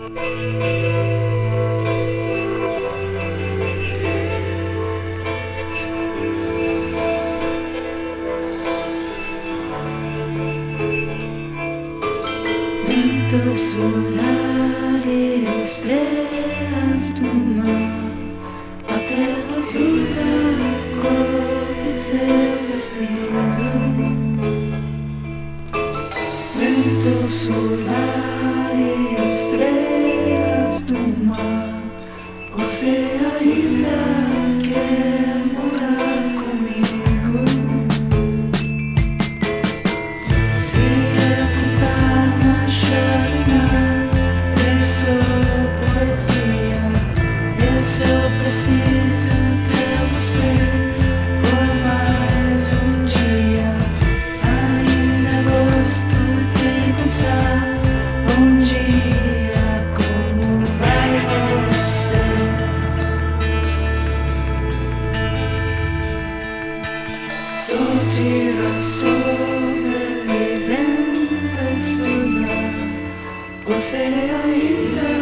Vento solar e estrelas do mar, a terra azul da cor de seu vestido. Vento solar e estrelas do mar, você ainda quer morar comigo? Se eu cantar na chave, isso poesia, eu só preciso ter você por mais um dia. Ainda gosto de pensar bom dia, como vai você? Sou girassol sobrevivendo a sonhar, você ainda